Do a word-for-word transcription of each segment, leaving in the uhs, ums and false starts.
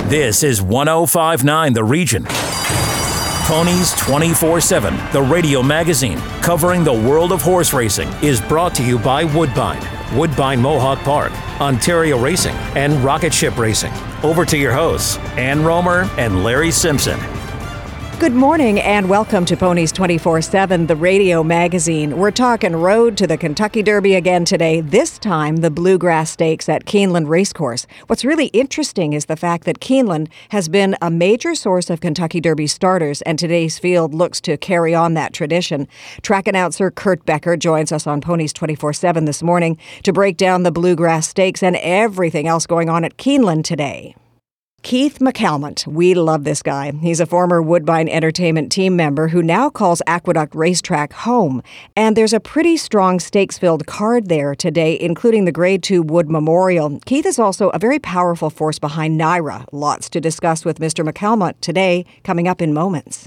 This is one oh five point nine The Region. Ponies twenty-four seven, the radio magazine covering the world of horse racing, is brought to you by Woodbine, Woodbine Mohawk Park, Ontario Racing, and Rocket Ship Racing. Over to your hosts, Ann Romer and Larry Simpson. Good morning and welcome to Ponies twenty-four seven, the radio magazine. We're talking road to the Kentucky Derby again today, this time the Bluegrass Stakes at Keeneland Racecourse. What's really interesting is the fact that Keeneland has been a major source of Kentucky Derby starters, and today's field looks to carry on that tradition. Track announcer Kurt Becker joins us on Ponies twenty-four seven this morning to break down the Bluegrass Stakes and everything else going on at Keeneland today. Keith McCalmont. We love this guy. He's a former Woodbine Entertainment team member who now calls Aqueduct Racetrack home. And there's a pretty strong stakes-filled card there today, including the Grade two Wood Memorial. Keith is also a very powerful force behind Naira. Lots to discuss with Mister McCalmont today, coming up in moments.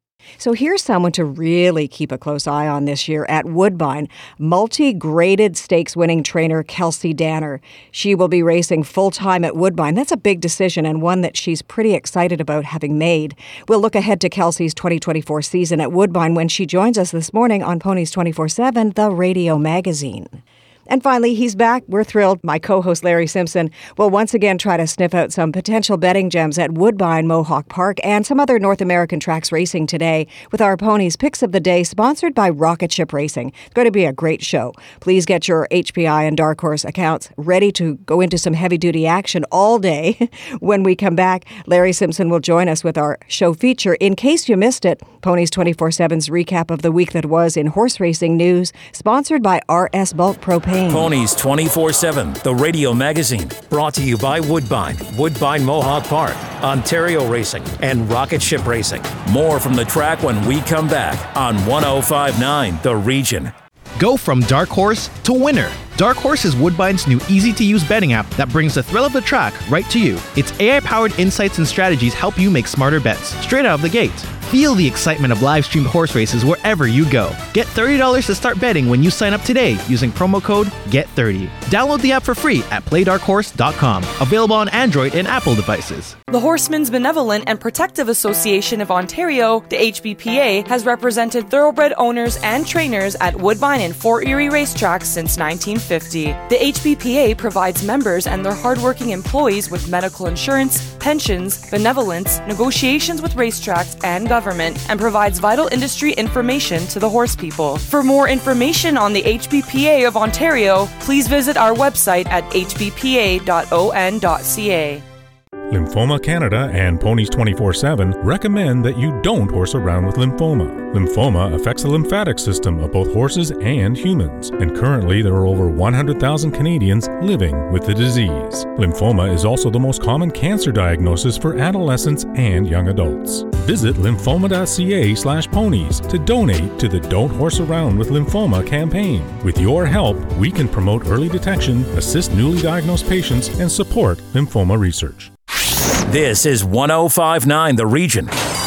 So here's someone to really keep a close eye on this year at Woodbine, multi-graded stakes-winning trainer Kelsey Danner. She will be racing full-time at Woodbine. That's a big decision and one that she's pretty excited about having made. We'll look ahead to Kelsey's twenty twenty-four season at Woodbine when she joins us this morning on Ponies twenty-four seven, the radio magazine. And finally, he's back. We're thrilled. My co-host Larry Simpson will once again try to sniff out some potential betting gems at Woodbine Mohawk Park and some other North American tracks racing today with our Ponies Picks of the Day, sponsored by Rocket Ship Racing. It's going to be a great show. Please get your H P I and Dark Horse accounts ready to go into some heavy-duty action all day. When we come back, Larry Simpson will join us with our show feature. In case you missed it, Ponies twenty-four seven's recap of the week that was in horse racing news, sponsored by R S Bulk Propane. Ponies twenty-four seven, the radio magazine, brought to you by Woodbine, Woodbine Mohawk Park, Ontario Racing, and Rocket Ship Racing. More from the track when we come back on one oh five point nine The Region. Go from dark horse to winner. Dark Horse is Woodbine's new easy-to-use betting app that brings the thrill of the track right to you. Its A I-powered insights and strategies help you make smarter bets straight out of the gate. Feel the excitement of live-streamed horse races wherever you go. Get thirty dollars to start betting when you sign up today using promo code G E T thirty. Download the app for free at play dark horse dot com. Available on Android and Apple devices. The Horsemen's Benevolent and Protective Association of Ontario, the H B P A, has represented thoroughbred owners and trainers at Woodbine and Fort Erie racetracks since nineteen fifty. The H B P A provides members and their hardworking employees with medical insurance, pensions, benevolence, negotiations with racetracks and government, and provides vital industry information to the horse people. For more information on the H B P A of Ontario, please visit our website at h b p a dot o n dot c a. Lymphoma Canada and Ponies twenty-four seven recommend that you don't horse around with lymphoma. Lymphoma affects the lymphatic system of both horses and humans, and currently there are over one hundred thousand Canadians living with the disease. Lymphoma is also the most common cancer diagnosis for adolescents and young adults. Visit lymphoma dot c a slash ponies to donate to the Don't Horse Around with Lymphoma campaign. With your help, we can promote early detection, assist newly diagnosed patients, and support lymphoma research. This is one oh five point nine The Region.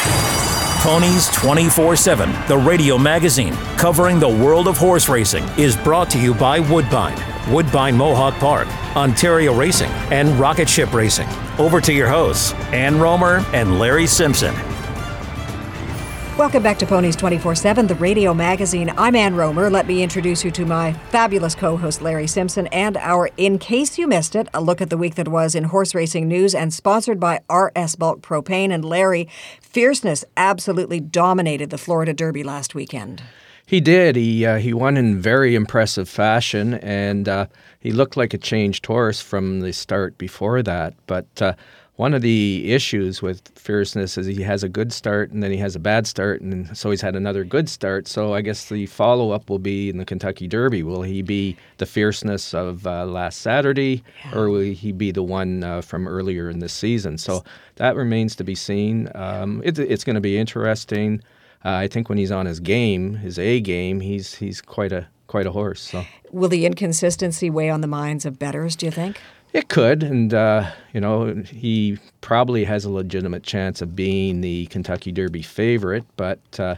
Ponies twenty-four seven, the radio magazine covering the world of horse racing, is brought to you by Woodbine, Woodbine Mohawk Park, Ontario Racing, and Rocket Ship Racing. Over to your hosts, Ann Romer and Larry Simpson. Welcome back to Ponies twenty-four seven, the radio magazine. I'm Ann Romer. Let me introduce you to my fabulous co-host, Larry Simpson, and our In Case You Missed It, a look at the week that was in horse racing news, and sponsored by R S Bulk Propane. And Larry, fierceness absolutely dominated the Florida Derby last weekend. He did. He uh, he won in very impressive fashion, and uh, he looked like a changed horse from the start before that. But uh, one of the issues with Fierceness is he has a good start and then he has a bad start, and so he's had another good start. So I guess the follow-up will be in the Kentucky Derby. Will he be the Fierceness of uh, last Saturday, yeah. or will he be the one uh, from earlier in this season? So that remains to be seen. Um, it, it's going to be interesting. Uh, I think when he's on his game, his A game, he's he's quite a quite a horse. So will the inconsistency weigh on the minds of bettors, do you think? It could, and, uh, you know, he probably has a legitimate chance of being the Kentucky Derby favorite, but, uh,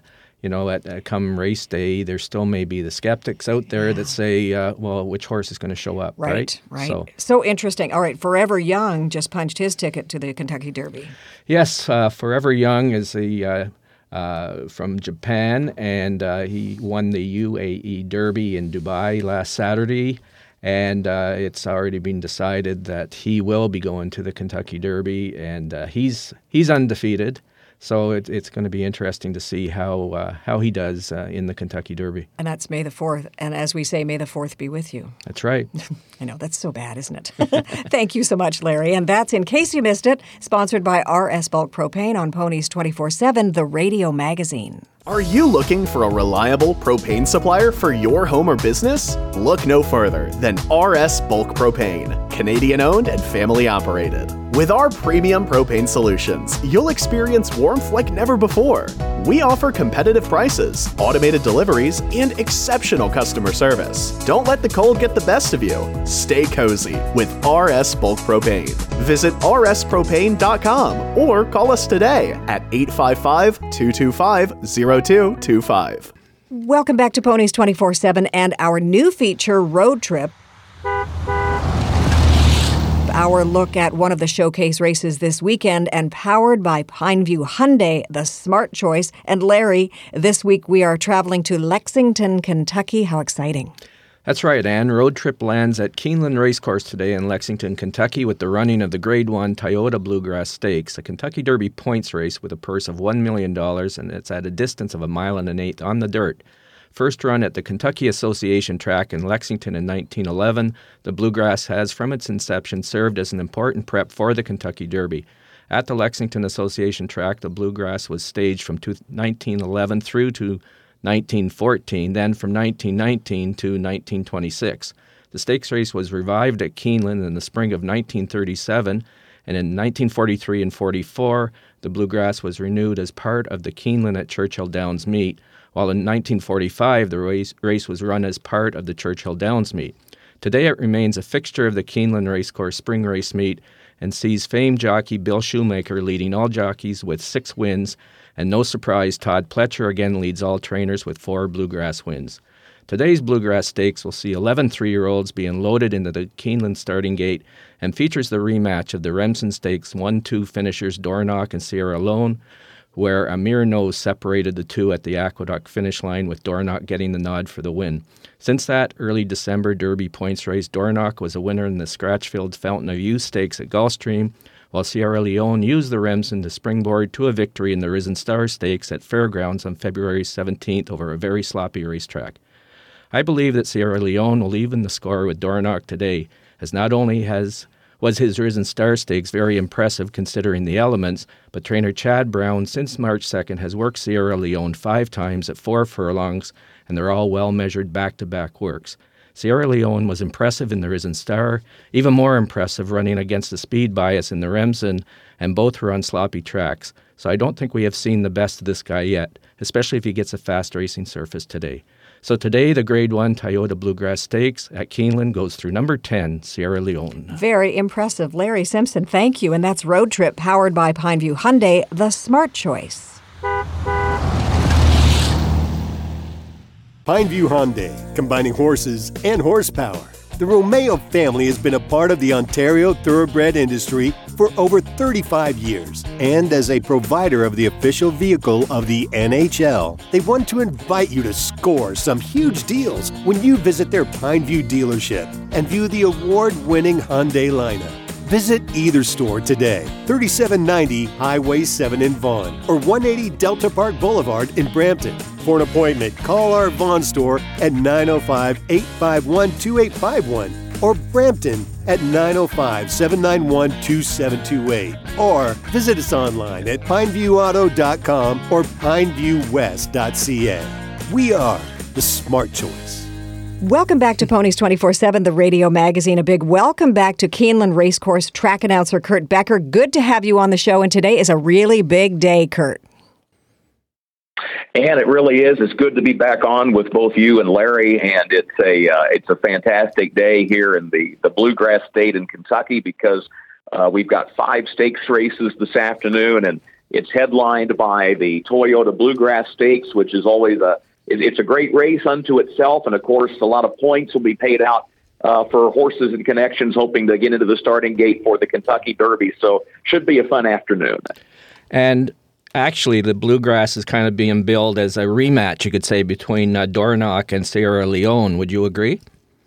you know, at, at come race day, there still may be the skeptics out there yeah. that say, uh, well, which horse is going to show up, right? Right, right. So, so interesting. All right, Forever Young just punched his ticket to the Kentucky Derby. Yes, uh, Forever Young is a uh, uh, from Japan, and uh, he won the U A E Derby in Dubai last Saturday. And uh, it's already been decided that he will be going to the Kentucky Derby, and uh, he's he's undefeated. So it, it's going to be interesting to see how uh, how he does uh, in the Kentucky Derby. And that's May the fourth. And as we say, may the fourth be with you. That's right. I know, that's so bad, isn't it? Thank you so much, Larry. And that's, in case you missed it, sponsored by R S Bulk Propane on Ponies twenty-four seven, the radio magazine. Are you looking for a reliable propane supplier for your home or business? Look no further than R S Bulk Propane, Canadian-owned and family-operated. With our premium propane solutions, you'll experience warmth like never before. We offer competitive prices, automated deliveries, and exceptional customer service. Don't let the cold get the best of you. Stay cozy with R S Bulk Propane. Visit r s propane dot com or call us today at eight five five, two two five, zero two two five. Welcome back to Ponies twenty-four seven and our new feature, Road Trip. Our look at one of the showcase races this weekend, and powered by Pineview Hyundai, the smart choice. And Larry, this week we are traveling to Lexington, Kentucky. How exciting. That's right, Ann. Road Trip lands at Keeneland Racecourse today in Lexington, Kentucky, with the running of the Grade one Toyota Bluegrass Stakes, a Kentucky Derby points race with a purse of one million dollars, and it's at a distance of a mile and an eighth on the dirt. First run at the Kentucky Association track in Lexington in nineteen eleven, the Bluegrass has, from its inception, served as an important prep for the Kentucky Derby. At the Lexington Association track, the Bluegrass was staged from nineteen eleven through to nineteen fourteen, then from nineteen nineteen to nineteen twenty-six. The stakes race was revived at Keeneland in the spring of nineteen thirty-seven, and in nineteen forty-three and forty-four, the Bluegrass was renewed as part of the Keeneland at Churchill Downs meet, while in nineteen forty-five, the race, race was run as part of the Churchill Downs meet. Today, it remains a fixture of the Keeneland Racecourse Spring Race meet and sees famed jockey Bill Shoemaker leading all jockeys with six wins, and no surprise, Todd Pletcher again leads all trainers with four Bluegrass wins. Today's Bluegrass Stakes will see eleven three-year-olds being loaded into the Keeneland starting gate and features the rematch of the Remsen Stakes one two finishers Dornoch and Sierra Leone, where a mere nose separated the two at the Aqueduct finish line, with Dornoch getting the nod for the win. Since that early December Derby points race, Dornoch was a winner in the scratch-filled Fountain of Youth Stakes at Gulfstream, while Sierra Leone used the Remsen to springboard to a victory in the Risen Star Stakes at Fairgrounds on February seventeenth over a very sloppy racetrack. I believe that Sierra Leone will even the score with Dornoch today, as not only has was his Risen Star Stakes very impressive considering the elements, but trainer Chad Brown since March second has worked Sierra Leone five times at four furlongs, and they're all well-measured back-to-back works. Sierra Leone was impressive in the Risen Star, even more impressive running against the speed bias in the Remsen, and both were on sloppy tracks. So I don't think we have seen the best of this guy yet, especially if he gets a fast racing surface today. So today, the Grade one Toyota Bluegrass Stakes at Keeneland goes through number ten, Sierra Leone. Very impressive. Larry Simpson, thank you. And that's Road Trip, powered by Pineview Hyundai, the smart choice. Pineview Hyundai, combining horses and horsepower. The Romeo family has been a part of the Ontario thoroughbred industry for over thirty-five years. And as a provider of the official vehicle of the N H L, they want to invite you to score some huge deals when you visit their Pineview dealership and view the award-winning Hyundai lineup. Visit either store today, thirty-seven ninety Highway seven in Vaughan or one eighty Delta Park Boulevard in Brampton. For an appointment, call our Vaughan store at nine oh five, eight five one, two eight five one or Brampton at nine oh five, seven nine one, two seven two eight, or visit us online at pineview auto dot com or pineview west dot c a. We are the smart choice. Welcome back to Ponies twenty-four seven, the radio magazine. A big welcome back to Keeneland Racecourse track announcer Kurt Becker. Good to have you on the show, and today is a really big day, Kurt. And it really is. It's good to be back on with both you and Larry, and it's a uh, it's a fantastic day here in the, the Bluegrass State in Kentucky because uh, we've got five stakes races this afternoon, and It's headlined by the Toyota Bluegrass Stakes, which is always a it, it's a great race unto itself, and of course, a lot of points will be paid out uh, for horses and connections hoping to get into the starting gate for the Kentucky Derby. So, should be a fun afternoon. And actually, the Bluegrass is kind of being billed as a rematch, you could say, between uh, Dornoch and Sierra Leone. Would you agree?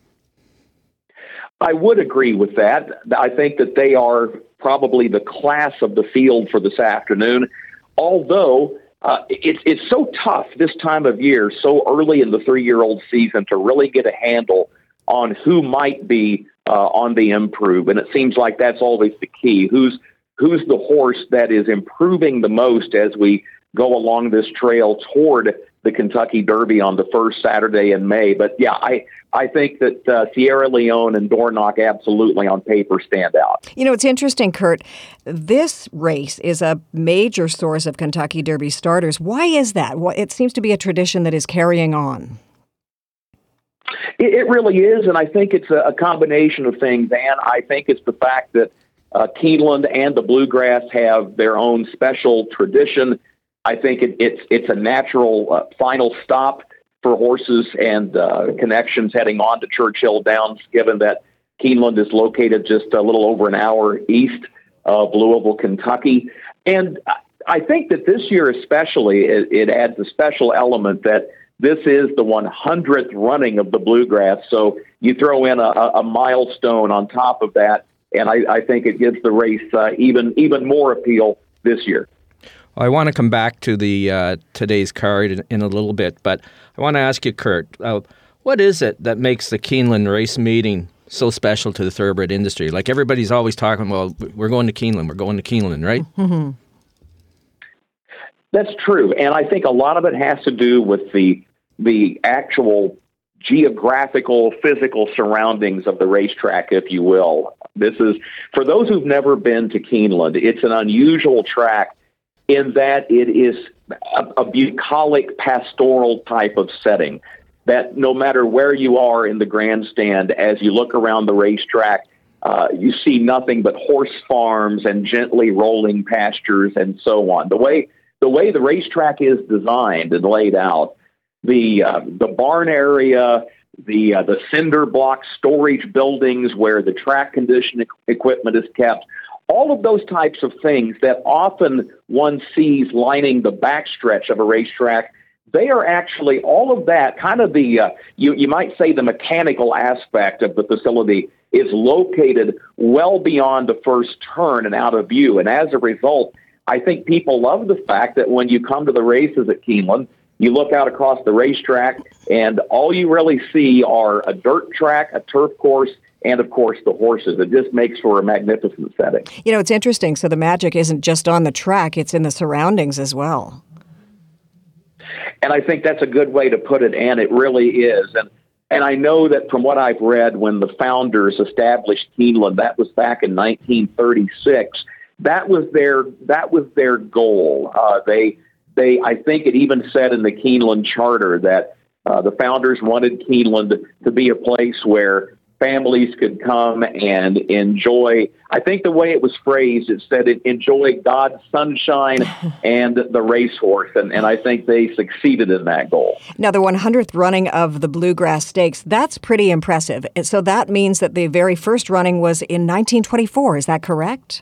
I would agree with that. I think that they are probably the class of the field for this afternoon, although uh, it's it's so tough this time of year, so early in the three-year-old season, to really get a handle on who might be uh, on the improve. And it seems like that's always the key. Who's who's the horse that is improving the most as we go along this trail toward the Kentucky Derby on the first Saturday in May. But yeah, I, I think that uh, Sierra Leone and Dornoch absolutely on paper stand out. You know, it's interesting, Kurt. This race is a major source of Kentucky Derby starters. Why is that? Well, it seems to be a tradition that is carrying on. It, it really is, and I think it's a, a combination of things, Ann. I think it's the fact that uh, Keeneland and the Bluegrass have their own special tradition. I think it, it's it's a natural uh, final stop for horses and uh, connections heading on to Churchill Downs, given that Keeneland is located just a little over an hour east of Louisville, Kentucky. And I think that this year especially, it, it adds a special element that this is the one hundredth running of the Bluegrass. So you throw in a, a milestone on top of that, and I, I think it gives the race uh, even even more appeal this year. I want to come back to the uh, today's card in, in a little bit, but I want to ask you, Kurt, uh, what is it that makes the Keeneland race meeting so special to the thoroughbred industry? Like everybody's always talking, well, we're going to Keeneland, we're going to Keeneland, right? Mm-hmm. That's true, and I think a lot of it has to do with the the actual geographical, physical surroundings of the racetrack, if you will. This is, for those who've never been to Keeneland, it's an unusual track in that it is a, a bucolic pastoral type of setting, that no matter where you are in the grandstand, as you look around the racetrack, uh, you see nothing but horse farms and gently rolling pastures and so on. The way the way the racetrack is designed and laid out, the uh, the barn area, the uh, the cinder block storage buildings where the track condition equipment is kept, all of those types of things that often one sees lining the backstretch of a racetrack, they are actually, all of that, kind of the, uh, you, you might say the mechanical aspect of the facility is located well beyond the first turn and out of view. And as a result, I think people love the fact that when you come to the races at Keeneland, you look out across the racetrack and all you really see are a dirt track, a turf course, and, of course, the horses. It just makes for a magnificent setting. You know, it's interesting. So the magic isn't just on the track, it's in the surroundings as well. And I think that's a good way to put it, and it really is. And and I know that from what I've read, when the founders established Keeneland, that was back in nineteen thirty-six, that was their that was their goal. Uh, they, they, I think it even said in the Keeneland Charter that uh, the founders wanted Keeneland to be a place where families could come and enjoy, I think the way it was phrased, it said it, enjoy God's sunshine and the racehorse. And, and I think they succeeded in that goal. Now, the one hundredth running of the Bluegrass Stakes, that's pretty impressive. So that means that the very first running was in nineteen twenty-four. Is that correct?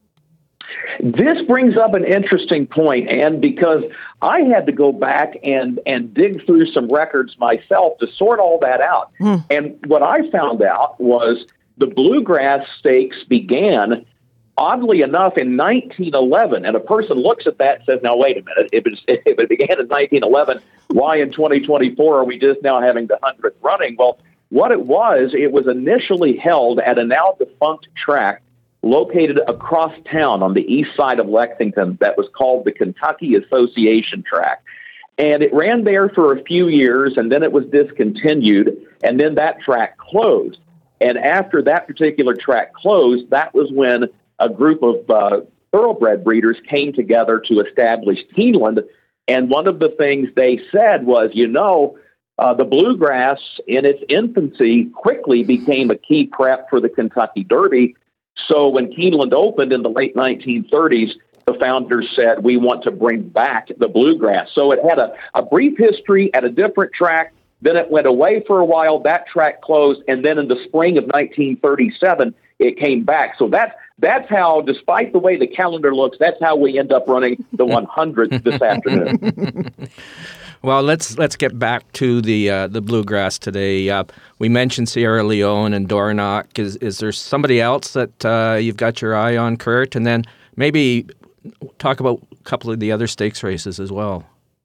This brings up an interesting point, Ann, because I had to go back and, and dig through some records myself to sort all that out. Mm. And what I found out was the Bluegrass Stakes began, oddly enough, in nineteen eleven. And a person looks at that and says, now, wait a minute, if, it's, if it began in nineteen eleven, why in twenty twenty-four are we just now having the one hundredth running? Well, what it was, it was initially held at a now defunct track located across town on the east side of Lexington that was called the Kentucky Association Track. And it ran there for a few years, and then it was discontinued, and then that track closed. And after that particular track closed, that was when a group of uh, thoroughbred breeders came together to establish Keeneland. And one of the things they said was, you know, uh, the Bluegrass in its infancy quickly became a key prep for the Kentucky Derby. So when Keeneland opened in the late nineteen thirties, the founders said, we want to bring back the bluegrass. So it had a, a brief history at a different track. Then it went away for a while. That track closed. And then in the spring of nineteen thirty-seven, it came back. So that's, that's how, despite the way the calendar looks, that's how we end up running the one hundredth this afternoon. Well, let's let's get back to the uh, the bluegrass today. Uh, we mentioned Sierra Leone and Dornoch. Is is there somebody else that uh, you've got your eye on, Kurt? And then maybe talk about a couple of the other stakes races as well.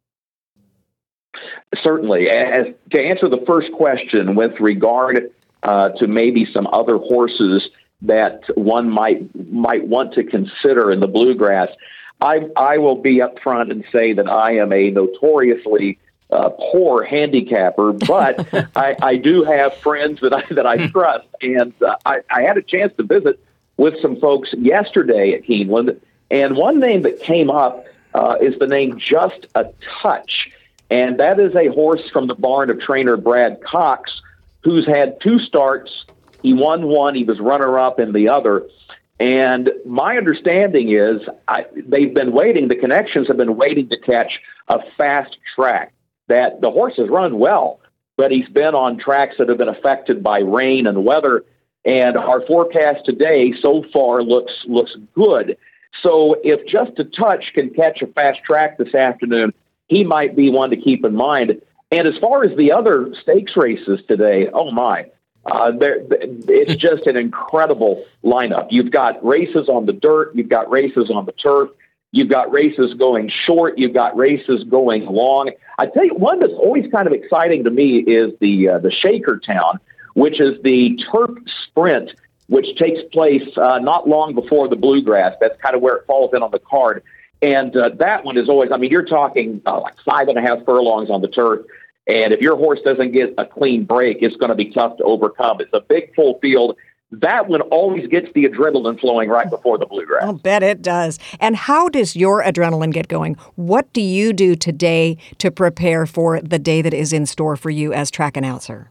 Certainly. As to answer the first question with regard uh, to maybe some other horses that one might might want to consider in the bluegrass, I, I will be up front and say that I am a notoriously uh, poor handicapper, but I, I do have friends that I that I trust, and uh, I, I had a chance to visit with some folks yesterday at Keeneland, and one name that came up uh, is the name Just a Touch, and that is a horse from the barn of trainer Brad Cox, who's had two starts. He won one, he was runner-up in the other. And my understanding is I, they've been waiting, the connections have been waiting to catch a fast track. That the horse has run well, but he's been on tracks that have been affected by rain and weather. And our forecast today so far looks looks good. So if Just a Touch can catch a fast track this afternoon, he might be one to keep in mind. And as far as the other stakes races today, oh my. Uh, there, it's just an incredible lineup. You've got races on the dirt. You've got races on the turf. You've got races going short. You've got races going long. I tell you, one that's always kind of exciting to me is the uh, the Shakertown, which is the turf sprint, which takes place uh, not long before the bluegrass. That's kind of where it falls in on the card. And uh, that one is always, I mean, you're talking uh, like five and a half furlongs on the turf. And if your horse doesn't get a clean break, it's going to be tough to overcome. It's a big, full field. That one always gets the adrenaline flowing right before the bluegrass. I'll bet it does. And how does your adrenaline get going? What do you do today to prepare for the day that is in store for you as track announcer?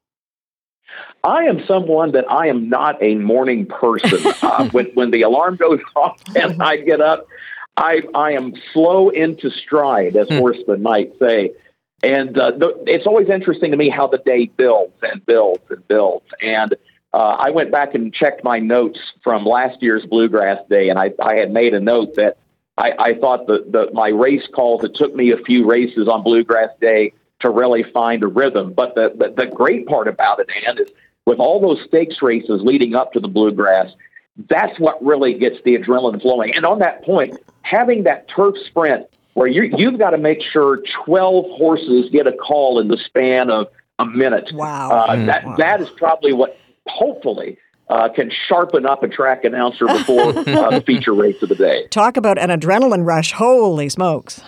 I am someone that I am not a morning person. uh, when, when the alarm goes off and I get up, I, I am slow into stride, as horsemen might say. And uh, the, it's always interesting to me how the day builds and builds and builds. And uh, I went back and checked my notes from last year's Bluegrass Day, and I, I had made a note that I, I thought that the, my race calls, it took me a few races on Bluegrass Day to really find a rhythm. But the, the, the great part about it, Ann, is with all those stakes races leading up to the Bluegrass, that's what really gets the adrenaline flowing. And on that point, having that turf sprint, where you, you've got to make sure twelve horses get a call in the span of a minute. Wow. Uh, mm, that wow. That is probably what, hopefully, uh, can sharpen up a track announcer before uh, the feature race of the day. Talk about an adrenaline rush. Holy smokes.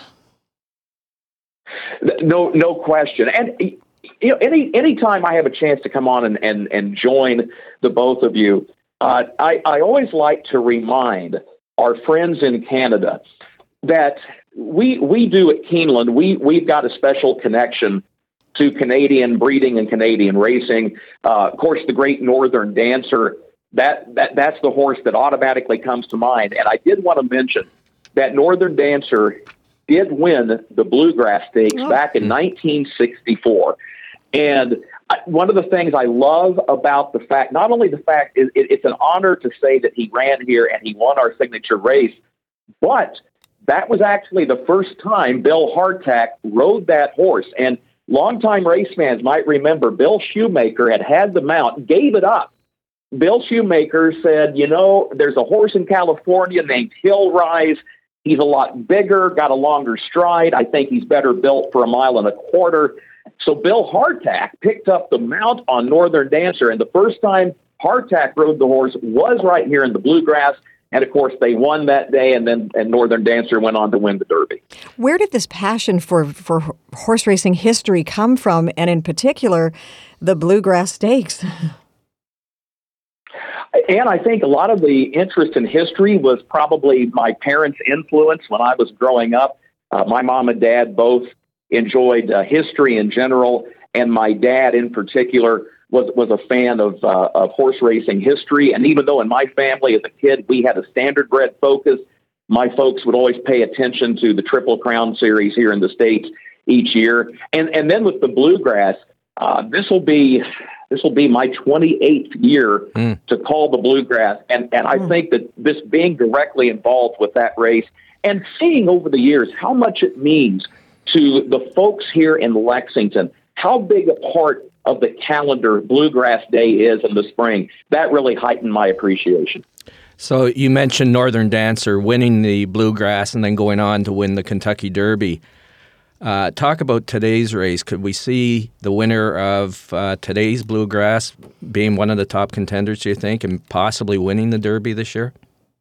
No, no question. And you know, any any time I have a chance to come on and, and, and join the both of you, uh, I, I always like to remind our friends in Canada that we we do at Keeneland, we, we've got a special connection to Canadian breeding and Canadian racing. Uh, of course, the Great Northern Dancer, that, that that's the horse that automatically comes to mind. And I did want to mention that Northern Dancer did win the Bluegrass Stakes oh. back in nineteen sixty-four. And I, one of the things I love about the fact, not only the fact is it, it's an honor to say that he ran here and he won our signature race, but that was actually the first time Bill Hardtack rode that horse. And longtime race fans might remember Bill Shoemaker had had the mount, gave it up. Bill Shoemaker said, you know, there's a horse in California named Hill Rise. He's a lot bigger, got a longer stride. I think he's better built for a mile and a quarter. So Bill Hardtack picked up the mount on Northern Dancer. And the first time Hardtack rode the horse was right here in the Bluegrass. And, of course, they won that day, and then and Northern Dancer went on to win the Derby. Where did this passion for, for horse racing history come from, and in particular, the Bluegrass Stakes? And I think a lot of the interest in history was probably my parents' influence when I was growing up. Uh, my mom and dad both enjoyed uh, history in general, and my dad in particular was was a fan of uh, of horse racing history. And even though in my family as a kid we had a standardbred focus, my folks would always pay attention to the Triple Crown Series here in the States each year. And and then with the Bluegrass, uh, this will be this will be my twenty-eighth year mm. to call the Bluegrass. And, and I mm. think that this being directly involved with that race and seeing over the years how much it means to the folks here in Lexington, how big a part of the calendar Bluegrass Day is in the spring, that really heightened my appreciation. So you mentioned Northern Dancer winning the Bluegrass and then going on to win the Kentucky Derby. Uh, talk about today's race. Could we see the winner of uh, today's Bluegrass being one of the top contenders, do you think, and possibly winning the Derby this year?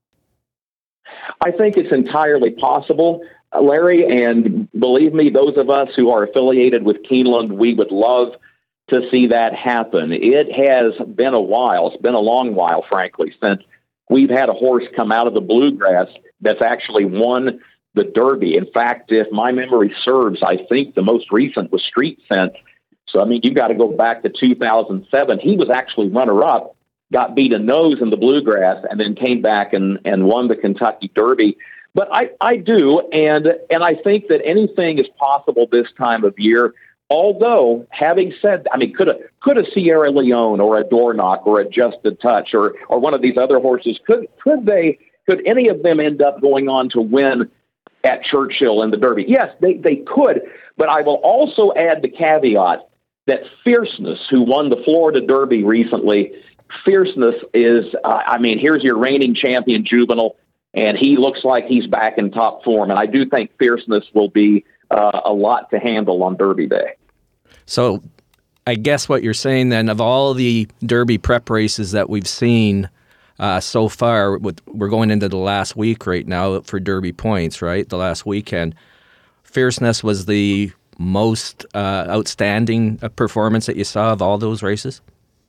I think it's entirely possible, uh, Larry, and believe me, those of us who are affiliated with Keeneland, we would love to see that happen. It has been a while, it's been a long while, frankly, since we've had a horse come out of the Bluegrass that's actually won the Derby. In fact, if my memory serves, I think the most recent was Street Scent. So, I mean, you've got to go back to two thousand seven. He was actually runner-up, got beat a nose in the Bluegrass, and then came back and, and won the Kentucky Derby. But I, I do, and and I think that anything is possible this time of year. Although, having said, I mean, could a could a Sierra Leone or a Dornoch or a Just a Touch or or one of these other horses, could could they could any of them end up going on to win at Churchill in the Derby? Yes, they they could. But I will also add the caveat that Fierceness, who won the Florida Derby recently, Fierceness is, uh, I mean, here's your reigning champion juvenile, and he looks like he's back in top form. And I do think Fierceness will be uh, a lot to handle on Derby Day. So I guess what you're saying then, of all the Derby prep races that we've seen uh, so far, with, we're going into the last week right now for Derby points, right? The last weekend. Fierceness was the most uh, outstanding performance that you saw of all those races?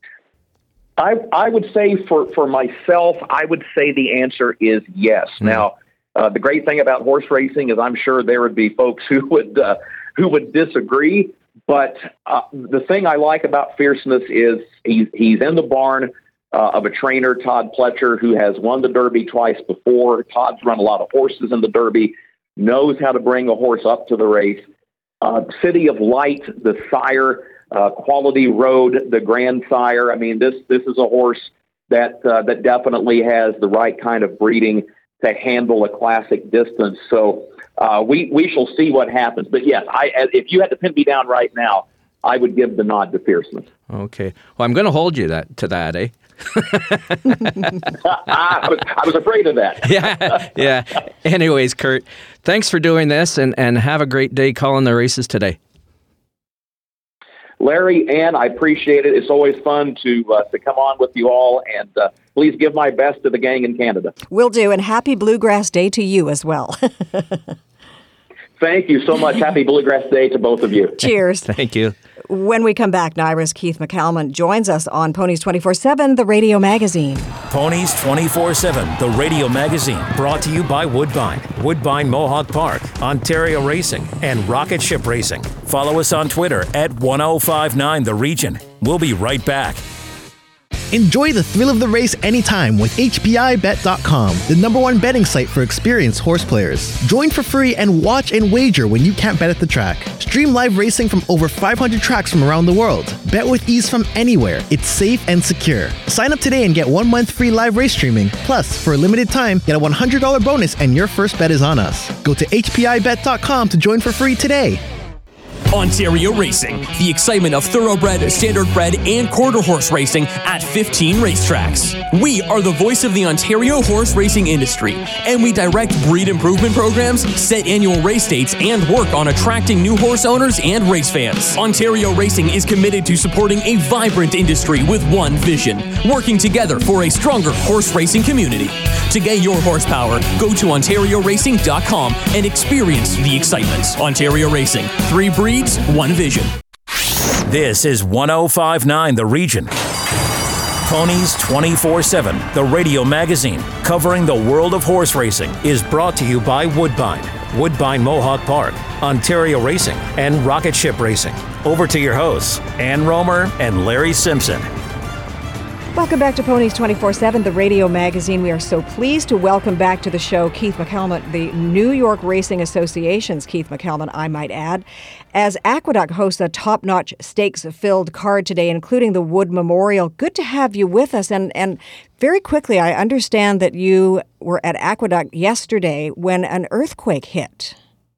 I, I would say for, for myself, I would say the answer is yes. Mm. Now, uh, the great thing about horse racing is I'm sure there would be folks who would uh, who would disagree. But uh, the thing I like about Fierceness is he's, he's in the barn uh, of a trainer, Todd Pletcher, who has won the Derby twice before. Todd's run a lot of horses in the Derby, knows how to bring a horse up to the race. Uh, City of Light, the sire, uh, Quality Road, the grandsire. I mean, this this is a horse that uh, that definitely has the right kind of breeding to handle a classic distance. So uh, we we shall see what happens. But yes, I if you had to pin me down right now, I would give the nod to Fierceness. Okay. Well, I'm going to hold you that to that, eh? I, was, I was afraid of that. yeah, yeah. Anyways, Kurt, thanks for doing this, and, and have a great day calling the races today. Larry, Ann, I appreciate it. It's always fun to uh, to come on with you all, and uh, please give my best to the gang in Canada. Will do, and happy Bluegrass Day to you as well. Thank you so much. Happy Bluegrass Day to both of you. Cheers. Thank you. When we come back, Naira's Keith McCalman joins us on Ponies twenty-four seven, the radio magazine. Ponies twenty-four seven, the radio magazine, brought to you by Woodbine, Woodbine Mohawk Park, Ontario Racing, and Rocket Ship Racing. Follow us on Twitter at ten fifty-nine The Region. We'll be right back. Enjoy the thrill of the race anytime with H P I Bet dot com, the number one betting site for experienced horse players. Join for free and watch and wager when you can't bet at the track. Stream live racing from over five hundred tracks from around the world. Bet with ease from anywhere. It's safe and secure. Sign up today and get one month free live race streaming. Plus, for a limited time, get a one hundred dollars bonus and your first bet is on us. Go to H P I Bet dot com to join for free today. Ontario Racing, the excitement of thoroughbred, standardbred, and quarter horse racing at fifteen racetracks. We are the voice of the Ontario horse racing industry, and we direct breed improvement programs, set annual race dates, and work on attracting new horse owners and race fans. Ontario Racing is committed to supporting a vibrant industry with one vision, working together for a stronger horse racing community. To get your horsepower, go to ontario racing dot com and experience the excitement. Ontario Racing, three breeds, one vision. This is ten fifty-nine The Region. Ponies twenty-four seven, the radio magazine covering the world of horse racing, is brought to you by Woodbine, Woodbine Mohawk Park, Ontario Racing, and Rocket Ship Racing. Over to your hosts, Ann Romer and Larry Simpson. Welcome back to Ponies twenty-four seven, the radio magazine. We are so pleased to welcome back to the show Keith McCalmont, the New York Racing Association's Keith McCalmont, I might add, as Aqueduct hosts a top-notch stakes-filled card today, including the Wood Memorial. Good to have you with us. And, and very quickly, I understand that you were at Aqueduct yesterday when an earthquake hit.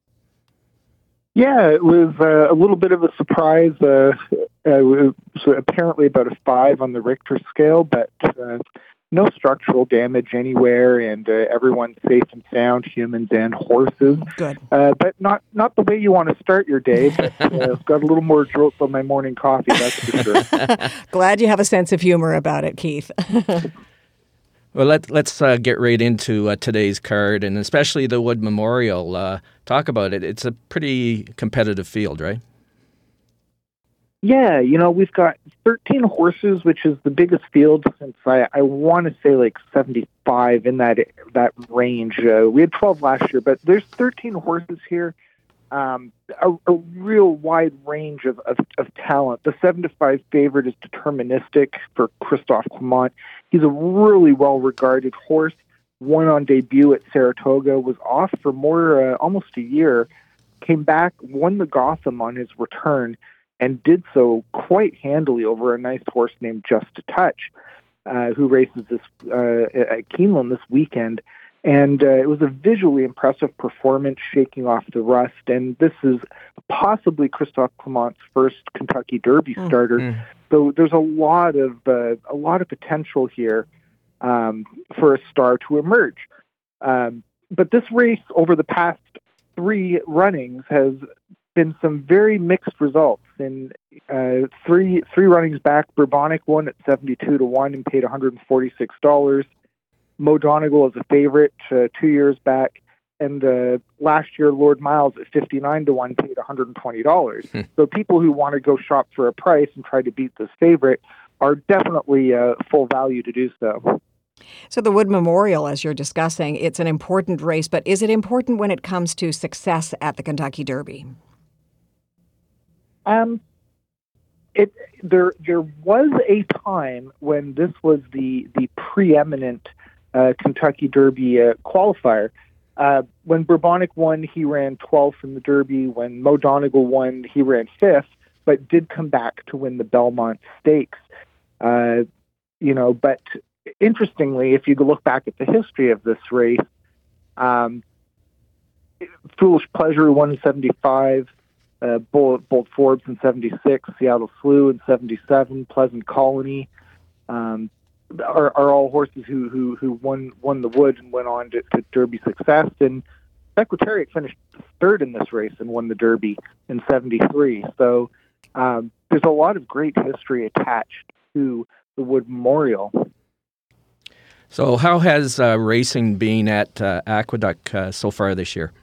Yeah, it was uh, a little bit of a surprise. Uh, uh, it was apparently about a five on the Richter scale, but uh, no structural damage anywhere, and uh, everyone's safe and sound, humans and horses. Good. Uh, but not, not the way you want to start your day, but uh, got a little more drool on my morning coffee, that's for sure. Glad you have a sense of humor about it, Keith. Well, let, let's uh, get right into uh, today's card, and especially the Wood Memorial. Uh, talk about it. It's a pretty competitive field, right? Yeah, you know, we've got thirteen horses, which is the biggest field since I, I want to say like seventy-five in that that range. Uh, we had twelve last year, but there's thirteen horses here. Um, a, a real wide range of, of, of talent. The seven to five favorite is Deterministic for Christophe Clement. He's a really well-regarded horse. Won on debut at Saratoga, was off for more, uh, almost a year, came back, won the Gotham on his return, and did so quite handily over a nice horse named Just a Touch, uh, who races this uh, at Keeneland this weekend. And uh, it was a visually impressive performance, shaking off the rust. And this is possibly Christophe Clement's first Kentucky Derby starter. Mm-hmm. So there's a lot of uh, a lot of potential here um, for a star to emerge. Um, but this race over the past three runnings has been some very mixed results. In uh, three three runnings back, Bourbonic won at seventy-two to one and paid one hundred forty-six dollars. Mo Donegal is a favorite uh, two years back, and uh, last year Lord Miles at fifty-nine to one paid one hundred twenty dollars. Hmm. So people who want to go shop for a price and try to beat this favorite are definitely uh, full value to do so. So the Wood Memorial, as you're discussing, it's an important race, but is it important when it comes to success at the Kentucky Derby? Um, it there there was a time when this was the the preeminent Uh, Kentucky Derby uh, qualifier. Uh, when Bourbonic won, he ran twelfth in the Derby. When Mo Donegal won, he ran fifth, but did come back to win the Belmont Stakes. Uh, you know, but interestingly, if you look back at the history of this race, um, Foolish Pleasure won in seventy-five, uh, Bold, Bold Forbes in seventy-six, Seattle Slew in seventy-seven, Pleasant Colony, um, Are, are all horses who who who won won the Wood and went on to, to Derby success. And Secretariat finished third in this race and won the Derby in seventy-three. So um, there's a lot of great history attached to the Wood Memorial. So how has uh, racing been at uh, Aqueduct uh, so far this year?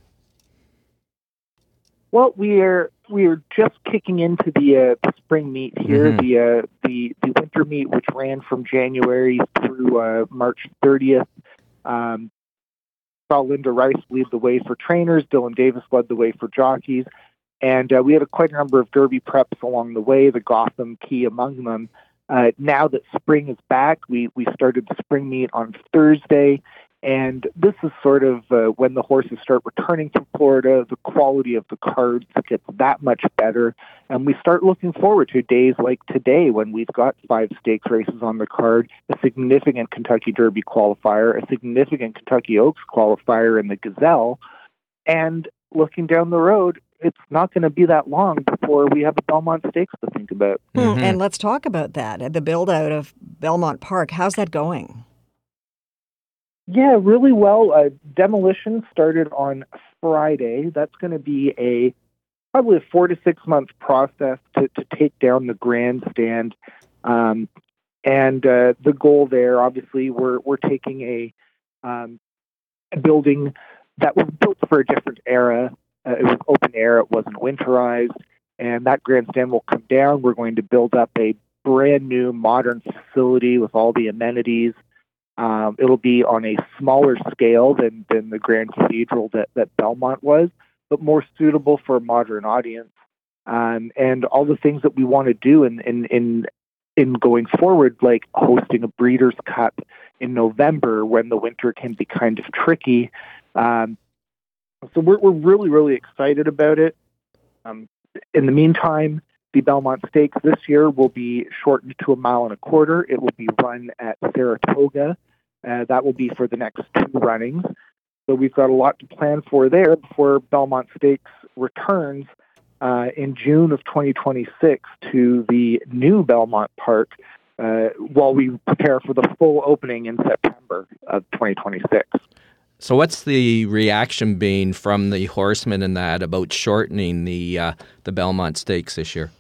Well, we are we are just kicking into the, uh, the spring meet here, mm-hmm. the uh, the the winter meet, which ran from January through uh, March thirtieth. Um, saw Linda Rice lead the way for trainers. Dylan Davis led the way for jockeys, and uh, we had a, quite a number of Derby preps along the way. The Gotham key among them. Uh, now that spring is back, we we started the spring meet on Thursday. And this is sort of uh, when the horses start returning from Florida, the quality of the cards gets that much better. And we start looking forward to days like today when we've got five stakes races on the card, a significant Kentucky Derby qualifier, a significant Kentucky Oaks qualifier in the Gazelle. And looking down the road, it's not going to be that long before we have the Belmont Stakes to think about. Mm-hmm. And let's talk about that. The build-out of Belmont Park, how's that going? Yeah, really well. Uh, demolition started on Friday. That's going to be a probably a four to six month process to, to take down the grandstand. Um, and uh, the goal there, obviously, we're we're taking a, um, a building that was built for a different era. Uh, it was open air. It wasn't winterized. And that grandstand will come down. We're going to build up a brand new modern facility with all the amenities. Um, it'll be on a smaller scale than, than the Grand Cathedral that, that Belmont was, but more suitable for a modern audience. Um, and all the things that we want to do in, in, in in going forward, like hosting a Breeders' Cup in November when the winter can be kind of tricky. Um, so we're we're really, really excited about it. Um, in the meantime, the Belmont Stakes this year will be shortened to a mile and a quarter. It will be run at Saratoga. Uh, that will be for the next two runnings. So we've got a lot to plan for there before Belmont Stakes returns uh, in June of twenty twenty-six to the new Belmont Park uh, while we prepare for the full opening in September of twenty twenty-six. So what's the reaction been from the horsemen in that about shortening the uh, the Belmont Stakes this year?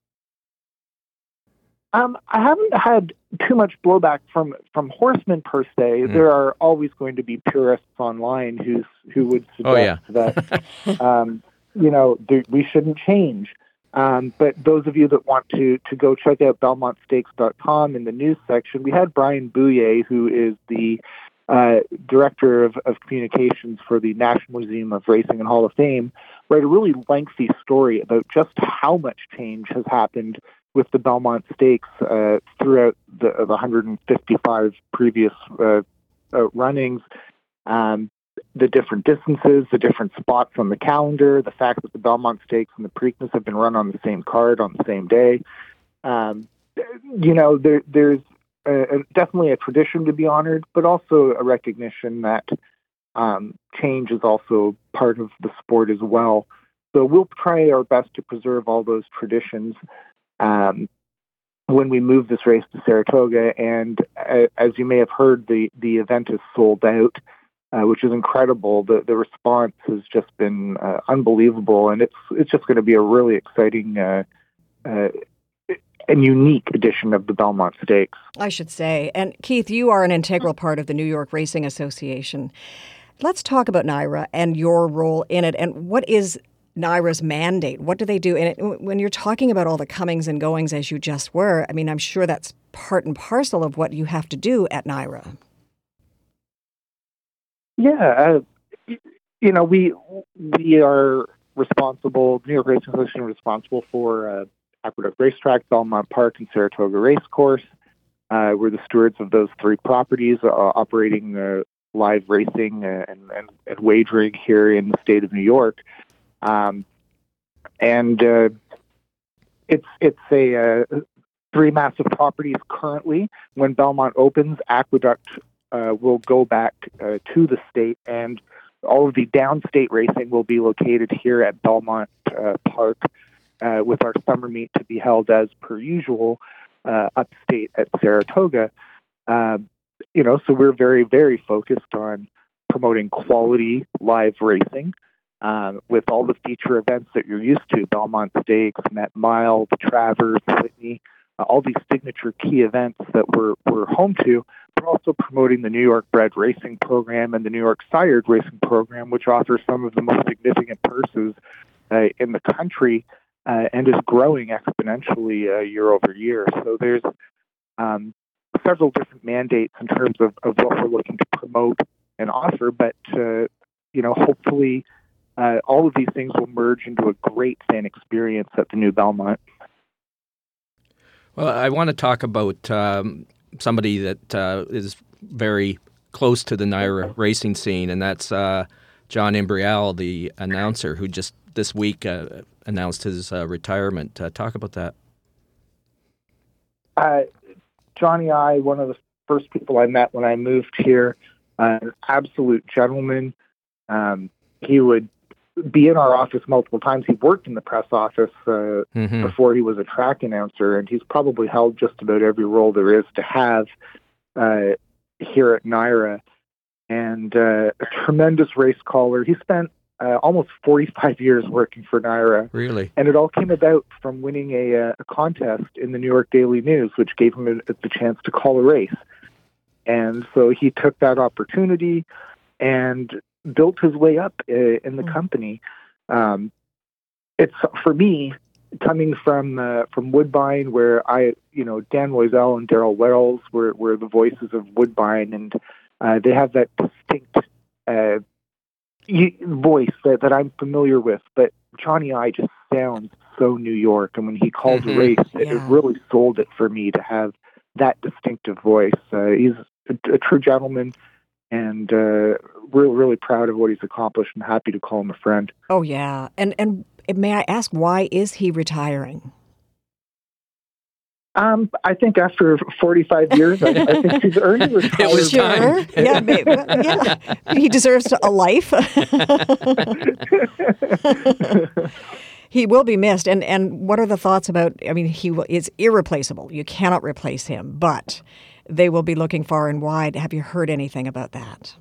Um, I haven't had too much blowback from, from horsemen per se. Mm. There are always going to be purists online who's, who would suggest oh, yeah. that, um, you know, th- we shouldn't change. Um, but those of you that want to, to go check out belmont stakes dot com in the news section, we had Brian Bouye, who is the uh, director of, of communications for the National Museum of Racing and Hall of Fame, write a really lengthy story about just how much change has happened with the Belmont Stakes uh, throughout the, the one hundred fifty-five previous uh, uh, runnings, um, the different distances, the different spots on the calendar, the fact that the Belmont Stakes and the Preakness have been run on the same card on the same day. Um, you know, there, there's a, a, definitely a tradition to be honored, but also a recognition that um, change is also part of the sport as well. So we'll try our best to preserve all those traditions Um, when we move this race to Saratoga. And uh, as you may have heard, the, the event is sold out, uh, which is incredible. The the response has just been uh, unbelievable, and it's it's just going to be a really exciting uh, uh, and unique edition of the Belmont Stakes, I should say. And Keith, you are an integral part of the New York Racing Association. Let's talk about NYRA and your role in it, and what is NYRA's mandate? What do they do? And it, when you're talking about all the comings and goings as you just were, I mean, I'm sure that's part and parcel of what you have to do at NYRA. Yeah, uh, you know, we we are responsible, New York Racing Association is responsible for uh, Aqueduct Racetrack, Belmont Park, and Saratoga Racecourse. Uh, we're the stewards of those three properties, uh, operating uh, live racing uh, and, and, and wagering here in the state of New York. Um, and uh, it's it's a uh, three massive properties currently. When Belmont opens, Aqueduct uh, will go back uh, to the state, and all of the downstate racing will be located here at Belmont uh, Park, uh, with our summer meet to be held as per usual uh, upstate at Saratoga. Uh, you know, so we're very, very focused on promoting quality live racing. Um, with all the feature events that you're used to, Belmont Stakes, Met Mile, the Travers, Whitney, uh, all these signature key events that we're, we're home to, but also promoting the New York Bred Racing Program and the New York Sired Racing Program, which offers some of the most significant purses uh, in the country uh, and is growing exponentially uh, year over year. So there's um, several different mandates in terms of, of what we're looking to promote and offer, but, uh, you know, hopefully Uh, all of these things will merge into a great fan experience at the new Belmont. Well, I want to talk about um, somebody that uh, is very close to the NYRA racing scene, and that's uh, John Imbrial, the announcer, who just this week uh, announced his uh, retirement. Uh, talk about that. Uh, Johnny I, one of the first people I met when I moved here, uh, an absolute gentleman. Um, he would be in our office multiple times. He worked in the press office uh, mm-hmm. before he was a track announcer, and he's probably held just about every role there is to have uh, here at NYRA. And uh, a tremendous race caller. He spent uh, almost forty-five years working for NYRA. Really? And it all came about from winning a, uh, a contest in the New York Daily News, which gave him a, the chance to call a race. And so he took that opportunity and built his way up uh, in the mm-hmm. company. Um, it's for me coming from uh, from Woodbine, where I, you know, Dan Loisel and Darrell Wells were were the voices of Woodbine, and uh, they have that distinct uh, voice that, that I'm familiar with. But Johnny I just sounds so New York. And when he called Mm-hmm. a race, it, Yeah. it really sold it for me to have that distinctive voice. Uh, he's a, a true gentleman, and uh, really, really proud of what he's accomplished and happy to call him a friend. Oh, yeah. And and may I ask, why is he retiring? Um, I think after forty-five years, I, I think he's earned retirement. It was Sure. time. Yeah, maybe, yeah. He deserves a life. He will be missed. And and what are the thoughts about, I mean, he will, is irreplaceable. You cannot replace him, but they will be looking far and wide. Have you heard anything about that?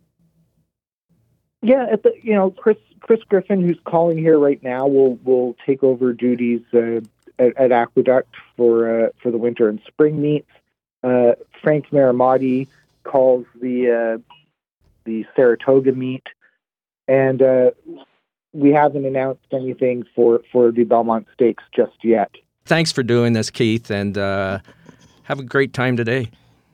Yeah, at the, you know, Chris Chris Griffin, who's calling here right now, will will take over duties uh, at, at Aqueduct for uh, for the winter and spring meets. Uh, Frank Maramati calls the uh, the Saratoga meet, and uh, we haven't announced anything for, for the Belmont Stakes just yet. Thanks for doing this, Keith, and uh, have a great time today.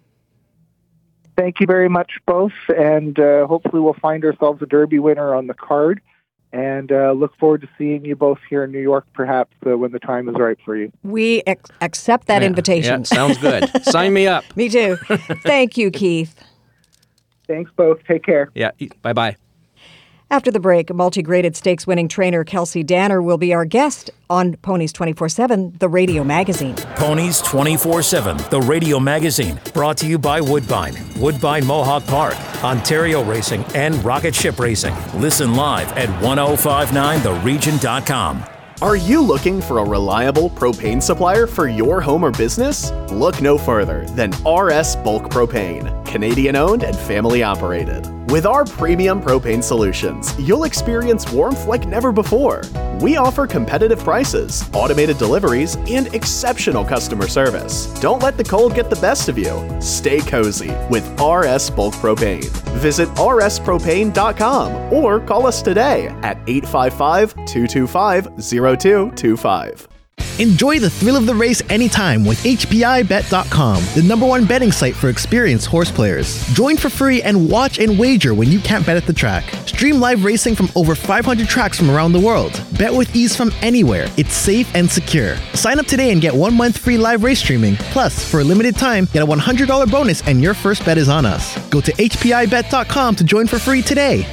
Thank you very much, both, and uh, hopefully we'll find ourselves a Derby winner on the card, and uh, look forward to seeing you both here in New York, perhaps, uh, when the time is right for you. We ex- accept that Yeah, invitation. Yeah, sounds good. Sign me up. Me too. Thank you, Keith. Thanks, both. Take care. Yeah, bye-bye. After the break, multi-graded stakes-winning trainer Kelsey Danner will be our guest on Ponies twenty-four seven, the radio magazine. Ponies twenty-four seven, the radio magazine, brought to you by Woodbine, Woodbine Mohawk Park, Ontario Racing, and Rocket Ship Racing. Listen live at ten fifty-nine the region dot com. Are you looking for a reliable propane supplier for your home or business? Look no further than R S Bulk Propane, Canadian-owned and family-operated. With our premium propane solutions, you'll experience warmth like never before. We offer competitive prices, automated deliveries, and exceptional customer service. Don't let the cold get the best of you. Stay cozy with R S Bulk Propane. Visit r s propane dot com or call us today at eight five five, two two five, zero two two five. Enjoy the thrill of the race anytime with H P I bet dot com, the number one betting site for experienced horse players. Join for free and watch and wager when you can't bet at the track. Stream live racing from over five hundred tracks from around the world. Bet with ease from anywhere. It's safe and secure. Sign up today and get one month free live race streaming. Plus, for a limited time, get a one hundred dollars bonus and your first bet is on us. Go to H P I bet dot com to join for free today.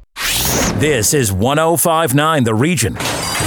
This is ten fifty-nine The Region.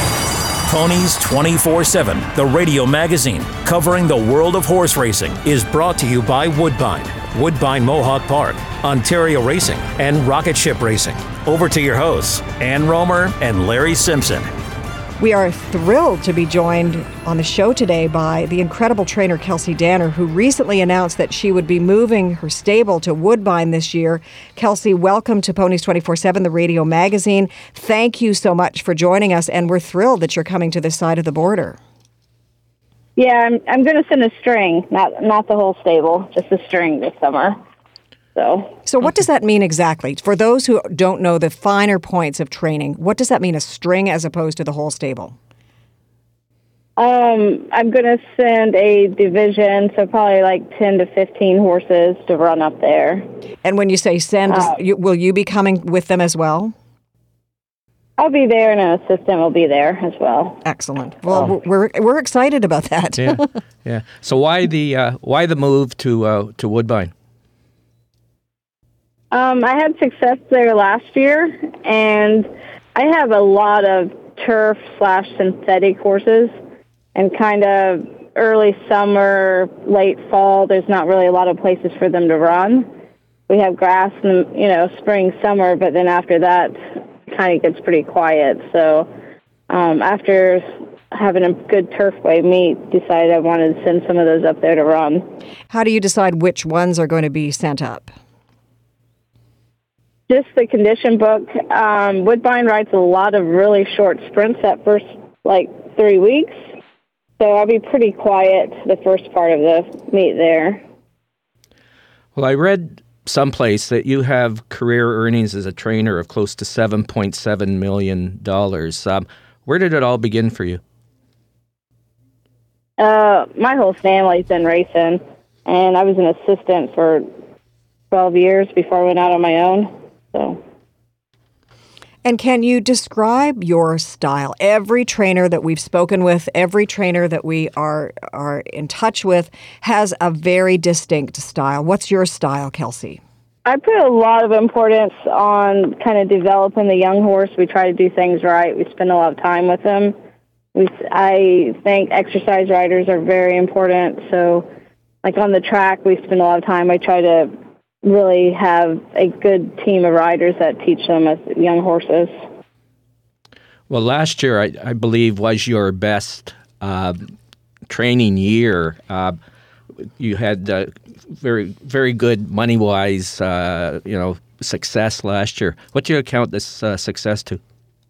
Ponies twenty-four seven, the radio magazine covering the world of horse racing, is brought to you by Woodbine, Woodbine Mohawk Park, Ontario Racing, and Rocket Ship Racing. Over to your hosts, Ann Romer and Larry Simpson. We are thrilled to be joined on the show today by the incredible trainer Kelsey Danner, who recently announced that she would be moving her stable to Woodbine this year. Kelsey, welcome to Ponies twenty-four seven, the radio magazine. Thank you so much for joining us, and we're thrilled that you're coming to this side of the border. Yeah, I'm I'm going to send a string, not not the whole stable, just a string this summer. So, so what does that mean exactly? For those who don't know the finer points of training, what does that mean, a string as opposed to the whole stable? Um, I'm going to send a division, so probably like ten to fifteen horses to run up there. And when you say send, Uh, you, will you be coming with them as well? I'll be there, and an assistant will be there as well. Excellent. Well, we're we're excited about that. Yeah, yeah. So why the uh, why the move to uh, to Woodbine? Um, I had success there last year, and I have a lot of turf slash synthetic horses, and kind of early summer, late fall, there's not really a lot of places for them to run. We have grass in, you know, spring, summer, but then after that, it kind of gets pretty quiet. So um, after having a good turfway meet, decided I wanted to send some of those up there to run. How do you decide which ones are going to be sent up? Just the condition book. Um, Woodbine rides a lot of really short sprints that first, like, three weeks. So I'll be pretty quiet the first part of the meet there. Well, I read someplace that you have career earnings as a trainer of close to seven point seven million dollars. Um, where did it all begin for you? Uh, my whole family's been racing, and I was an assistant for twelve years before I went out on my own. So, And And can you describe your style? Every trainer that we've spoken with, every trainer that we are are in touch with has a very distinct style. What's your style, Kelsey? I put a lot of importance on kind of developing the young horse. We try to do things right. We spend a lot of time with them. We, I think exercise riders are very important. So, like on the track, we spend a lot of time. I try to really have a good team of riders that teach them as young horses. Well, last year, I, I believe, was your best uh, training year. Uh, you had uh, very, very good money-wise, uh, you know, success last year. What do you account this uh, success to?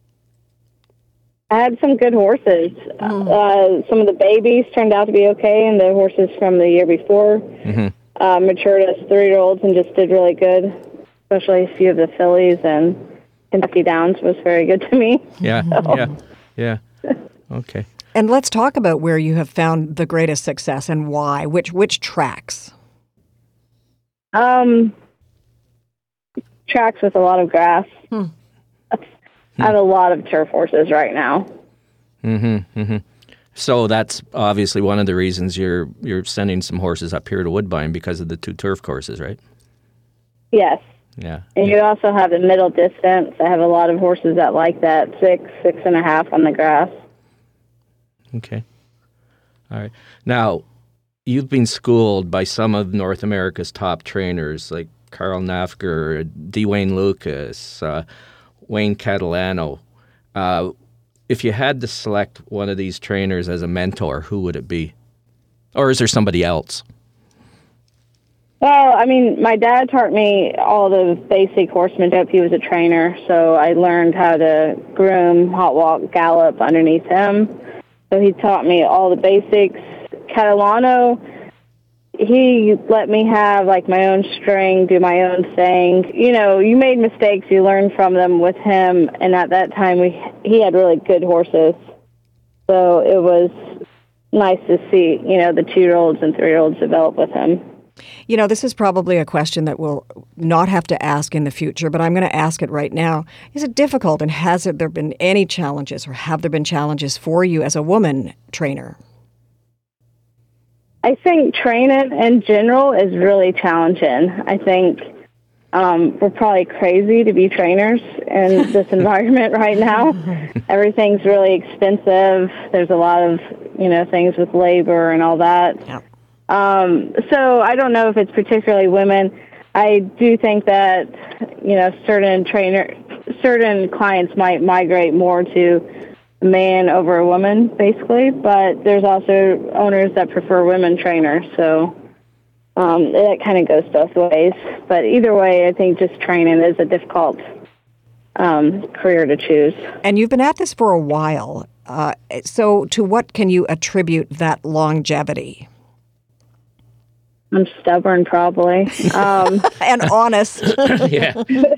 I had some good horses. Mm. Uh, some of the babies turned out to be okay, and the horses from the year before mm-hmm. uh, matured as three-year-olds and just did really good, especially a few of the fillies, and Kentucky Downs was very good to me. Yeah, so. yeah, yeah. Okay. And let's talk about where you have found the greatest success and why. Which which tracks? Um, tracks with a lot of grass. Hmm. I have a lot of turf horses right now. Mm-hmm, mm-hmm. So that's obviously one of the reasons you're you're sending some horses up here to Woodbine, because of the two turf courses, right? Yes. Yeah. And yeah. you also have the middle distance. I have a lot of horses that like that, six, six and a half on the grass. Okay. All right. Now, you've been schooled by some of North America's top trainers, like Carl Nafker, D. Wayne Lucas, uh, Wayne Catalano. Uh, if you had to select one of these trainers as a mentor, who would it be? Or is there somebody else? Well, I mean, my dad taught me all the basic horsemanship. He was a trainer, so I learned how to groom, hot walk, gallop underneath him. So he taught me all the basics. Catalano, he let me have, like, my own string, do my own thing. You know, you made mistakes, you learned from them with him, and at that time, we he had really good horses. So it was nice to see, you know, the two-year-olds and three-year-olds develop with him. You know, this is probably a question that we'll not have to ask in the future, but I'm going to ask it right now. Is it difficult, and has there been any challenges, or have there been challenges for you as a woman trainer? I think training in general is really challenging. I think um, we're probably crazy to be trainers in this environment right now. Everything's really expensive. There's a lot of, you know, things with labor and all that. Yeah. Um, so I don't know if it's particularly women. I do think that, you know, certain trainer, certain clients might migrate more to a man over a woman, basically, but there's also owners that prefer women trainers, so um, that kind of goes both ways. But either way, I think just training is a difficult um, career to choose. And you've been at this for a while, uh, so to what can you attribute that longevity? I'm stubborn, probably. Um, and honest. Yeah.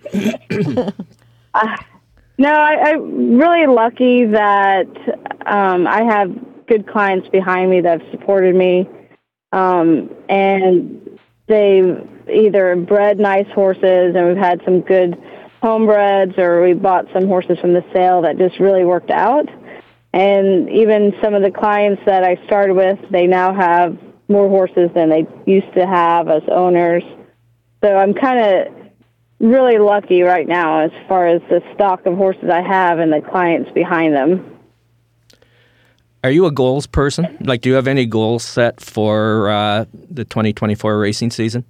uh, no, I, I'm really lucky that um, I have good clients behind me that have supported me. Um, and they've either bred nice horses, and we've had some good homebreds, or we bought some horses from the sale that just really worked out. And even some of the clients that I started with, they now have more horses than they used to have as owners. So I'm kind of really lucky right now as far as the stock of horses I have and the clients behind them. Are you a goals person? Like, do you have any goals set for uh, the twenty twenty-four racing season?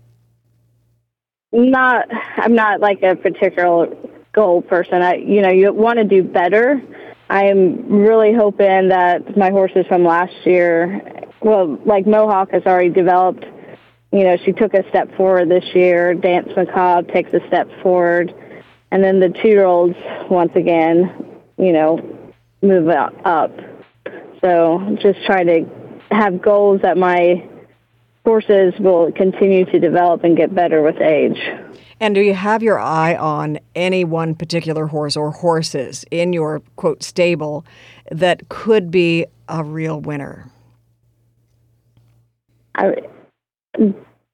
Not, I'm not like a particular goal person. I, you know, you want to do better. I'm really hoping that my horses from last year, well, like Mohawk has already developed. You know, she took a step forward this year. Dance Macabre takes a step forward. And then the two-year-olds, once again, you know, move up. So just try to have goals that my horses will continue to develop and get better with age. And do you have your eye on any one particular horse or horses in your, quote, stable that could be a real winner? I,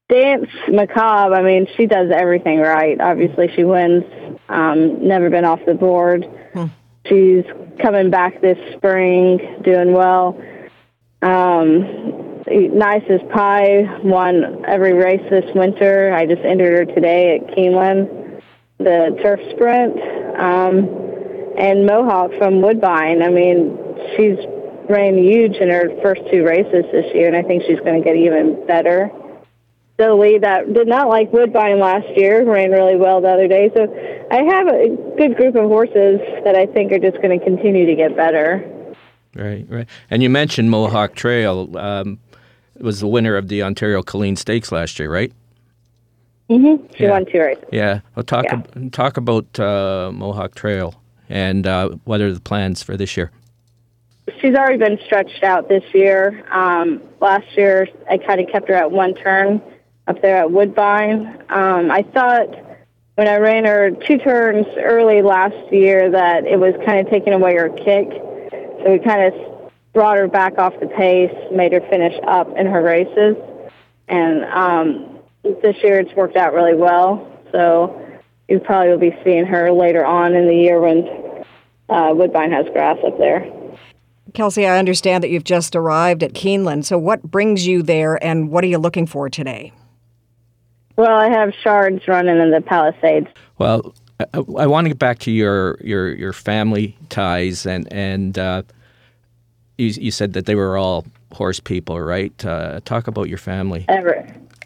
Dance Macabre, I mean, she does everything right. Obviously, she wins. Um, never been off the board. Hmm. She's coming back this spring, doing well. Um, Nicest Pie won every race this winter. I just entered her today at Keeneland, the turf sprint. Um, and Mohawk from Woodbine, I mean, she's ran huge in her first two races this year, and I think she's going to get even better. Zoe, that did not like Woodbine last year, ran really well the other day. So I have a good group of horses that I think are just going to continue to get better. Right, right. And you mentioned Mohawk Trail. Um, was the winner of the Ontario Colleen Stakes last year, right? Mm-hmm. She yeah. won two races. Yeah. Well, talk, yeah. Ab- talk about uh, Mohawk Trail and uh, what are the plans for this year? She's already been stretched out this year. Um, last year, I kind of kept her at one turn up there at Woodbine. Um, I thought when I ran her two turns early last year that it was kind of taking away her kick. So we kind of brought her back off the pace, made her finish up in her races. And um, this year it's worked out really well. So you probably will be seeing her later on in the year when uh, Woodbine has grass up there. Kelsey, I understand that you've just arrived at Keeneland. So what brings you there and what are you looking for today? Well, I have Shards running in the Palisades. Well, I, I want to get back to your your, your family ties, and and uh, you, you said that they were all horse people, right? Uh, talk about your family. Ever.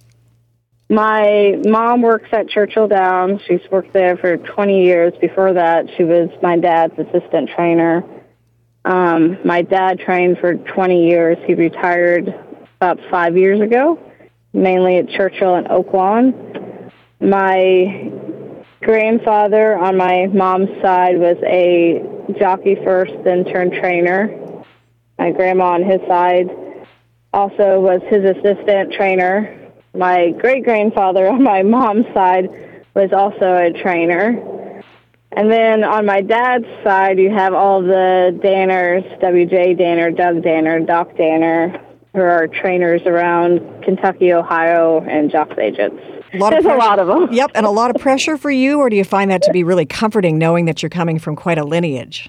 My mom works at Churchill Downs. She's worked there for twenty years. Before that, she was my dad's assistant trainer. Um, my dad trained for twenty years. He retired about five years ago, mainly at Churchill and Oak Lawn. My grandfather on my mom's side was a jockey first, then turned trainer. My grandma on his side also was his assistant trainer. My great-grandfather on my mom's side was also a trainer. And then on my dad's side, you have all the Danners, W J Danner, Doug Danner, Doc Danner, who are trainers around Kentucky, Ohio, and jocks agents. A lot There's of a lot of them. Yep, and a lot of pressure for you, or do you find that to be really comforting knowing that you're coming from quite a lineage?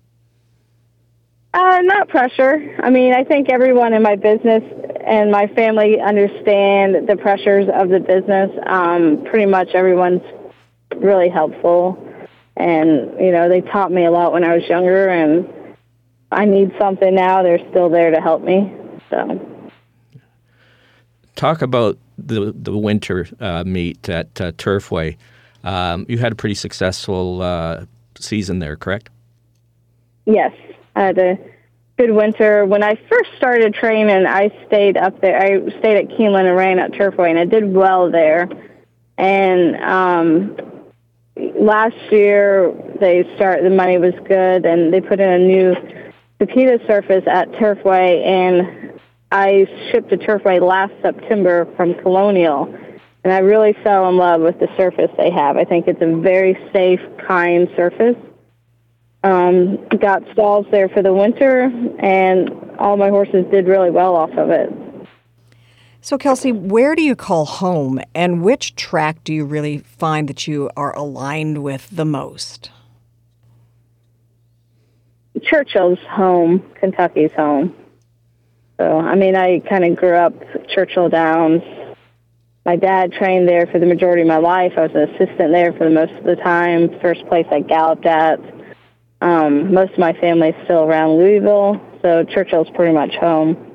Uh, not pressure. I mean, I think everyone in my business and my family understand the pressures of the business. Um, pretty much everyone's really helpful. And, you know, they taught me a lot when I was younger, and I need something now. They're still there to help me. So, talk about the the winter uh, meet at uh, Turfway. Um, you had a pretty successful uh, season there, correct? Yes, I had a good winter. When I first started training, I stayed up there. I stayed at Keeneland and ran at Turfway, and I did well there. And um, last year, they start the money was good, and they put in a new Pepita surface at Turfway, and I shipped to Turfway last September from Colonial, and I really fell in love with the surface they have. I think it's a very safe, kind surface. Um, got stalls there for the winter, and all my horses did really well off of it. So, Kelsey, where do you call home, and which track do you really find that you are aligned with the most? Churchill's home, Kentucky's home. So, I mean, I kind of grew up Churchill Downs. My dad trained there for the majority of my life. I was an assistant there for the most of the time. First place I galloped at. Um, most of my family is still around Louisville, so Churchill's pretty much home.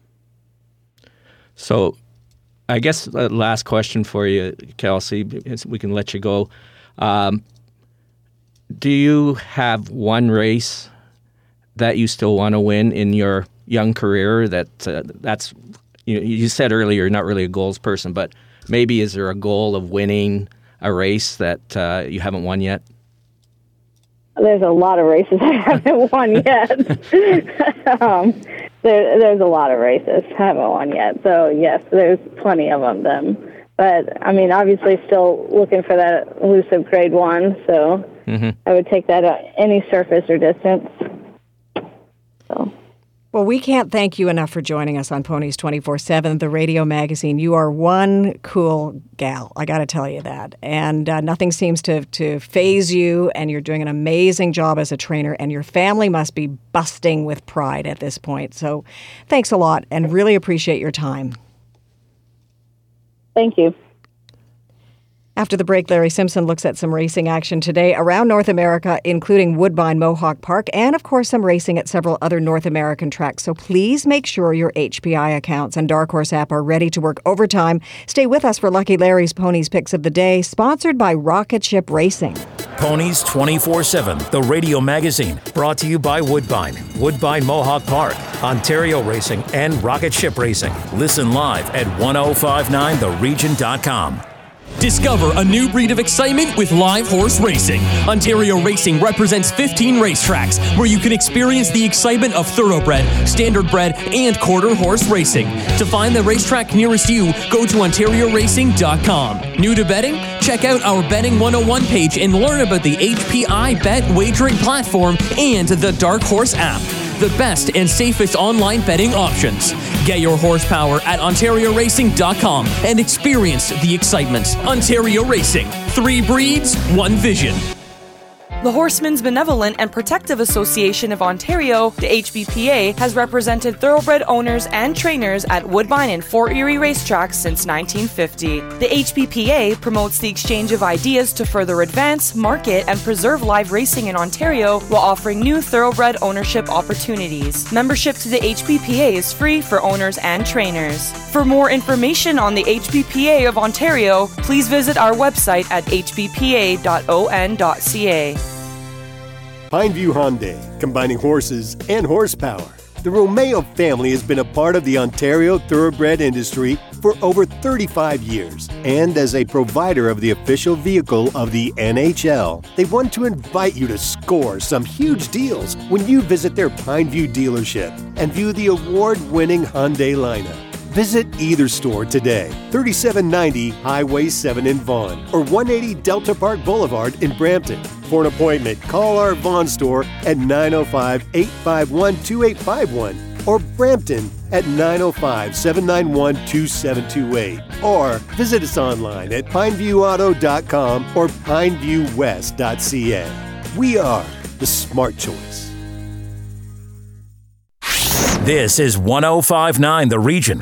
So, I guess the last question for you, Kelsey, we can let you go. Um, do you have one race that you still want to win in your young career? That uh, that's you, you said earlier you're not really a goals person, but maybe is there a goal of winning a race that uh, you haven't won yet? There's a lot of races I haven't won yet. um, there, there's a lot of races I haven't won yet. So, yes, there's plenty of them. Then. But, I mean, obviously still looking for that elusive grade one. So mm-hmm. I would take that at any surface or distance. So. Well, we can't thank you enough for joining us on Ponies twenty-four seven, the radio magazine. You are one cool gal, I got to tell you that. And uh, nothing seems to, to faze you, and you're doing an amazing job as a trainer, and your family must be busting with pride at this point. So thanks a lot, and really appreciate your time. Thank you. After the break, Larry Simpson looks at some racing action today around North America, including Woodbine Mohawk Park, and of course some racing at several other North American tracks. So please make sure your H P I accounts and Dark Horse app are ready to work overtime. Stay with us for Lucky Larry's Ponies Picks of the Day, sponsored by Rocket Ship Racing. Ponies twenty-four seven, the radio magazine, brought to you by Woodbine, Woodbine Mohawk Park, Ontario Racing, and Rocket Ship Racing. Listen live at ten fifty-nine the region dot com. Discover a new breed of excitement with live horse racing. Ontario Racing represents fifteen racetracks where you can experience the excitement of thoroughbred, standardbred, and quarter horse racing. To find the racetrack nearest you, go to ontario racing dot com. New to betting? Check out our Betting one oh one page and learn about the H P I Bet wagering platform and the Dark Horse app. The best and safest online betting options. Get your horsepower at ontario racing dot com and experience the excitement. Ontario Racing. Three breeds, one vision. The Horsemen's Benevolent and Protective Association of Ontario, the H B P A, has represented thoroughbred owners and trainers at Woodbine and Fort Erie racetracks since nineteen fifty. The H B P A promotes the exchange of ideas to further advance, market, and preserve live racing in Ontario while offering new thoroughbred ownership opportunities. Membership to the H B P A is free for owners and trainers. For more information on the H B P A of Ontario, please visit our website at h b p a dot o n dot c a. Pineview Hyundai, combining horses and horsepower. The Romeo family has been a part of the Ontario thoroughbred industry for over thirty-five years. And as a provider of the official vehicle of the N H L, they want to invite you to score some huge deals when you visit their Pineview dealership and view the award-winning Hyundai lineup. Visit either store today, thirty-seven ninety Highway seven in Vaughan or one eighty Delta Park Boulevard in Brampton. For an appointment, call our Vaughan store at nine oh five, eight five one, two eight five one or Brampton at nine oh five, seven nine one, two seven two eight. Or visit us online at pineview auto dot com or pineview west dot c a. We are the smart choice. This is ten fifty-nine The Region.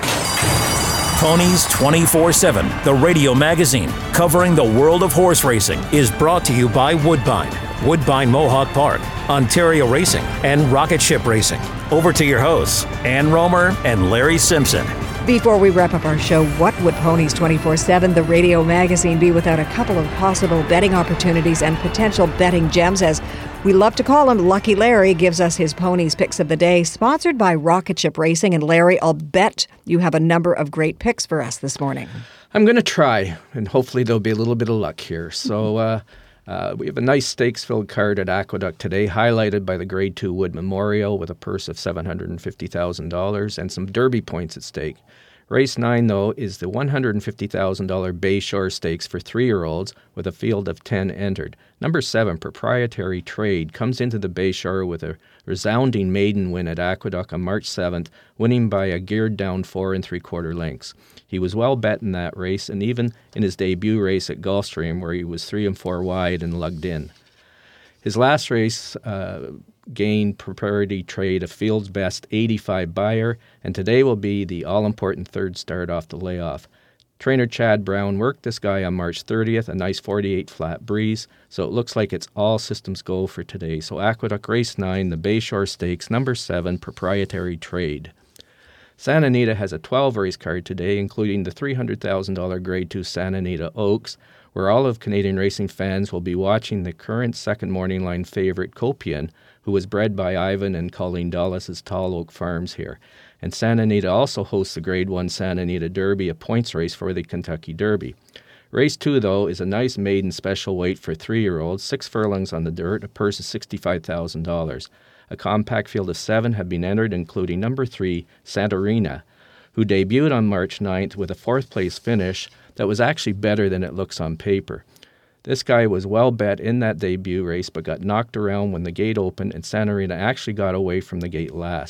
Ponies twenty-four seven, the radio magazine covering the world of horse racing, is brought to you by Woodbine, Woodbine Mohawk Park, Ontario Racing, and Rocket Ship Racing. Over to your hosts, Ann Romer and Larry Simpson. Before we wrap up our show, what would Ponies twenty-four seven, the radio magazine, be without a couple of possible betting opportunities and potential betting gems? As we love to call him, Lucky Larry gives us his Ponies Picks of the Day, sponsored by Rocket Ship Racing. And Larry, I'll bet you have a number of great picks for us this morning. I'm going to try, and hopefully there'll be a little bit of luck here. So uh, uh, we have a nice stakes-filled card at Aqueduct today, highlighted by the Grade two Wood Memorial with a purse of seven hundred fifty thousand dollars and some Derby points at stake. Race nine, though, is the one hundred fifty thousand dollars Bayshore Stakes for three-year-olds with a field of ten entered. Number seven, Proprietary Trade, comes into the Bayshore with a resounding maiden win at Aqueduct on March seventh, winning by a geared-down four and three-quarter lengths. He was well bet in that race, and even in his debut race at Gulfstream, where he was three and four wide and lugged in. His last race uh, gained Proprietary Trade a field's best eighty-five buyer, and today will be the all-important third start off the layoff. Trainer Chad Brown worked this guy on March thirtieth, a nice forty-eight flat breeze, so it looks like it's all systems go for today. So Aqueduct Race nine, the Bayshore Stakes, number seven, Proprietary Trade. Santa Anita has a twelve race card today, including the three hundred thousand dollars Grade two Santa Anita Oaks, where all of Canadian racing fans will be watching the current second morning line favorite Copian, who was bred by Ivan and Colleen Dulles' Tall Oak Farms here. And Santa Anita also hosts the Grade one Santa Anita Derby, a points race for the Kentucky Derby. Race two, though, is a nice maiden special weight for three-year-olds, six furlongs on the dirt, a purse of sixty-five thousand dollars. A compact field of seven have been entered, including number three, Santorina, who debuted on March ninth with a fourth-place finish that was actually better than it looks on paper. This guy was well bet in that debut race, but got knocked around when the gate opened, and Santorina actually got away from the gate last.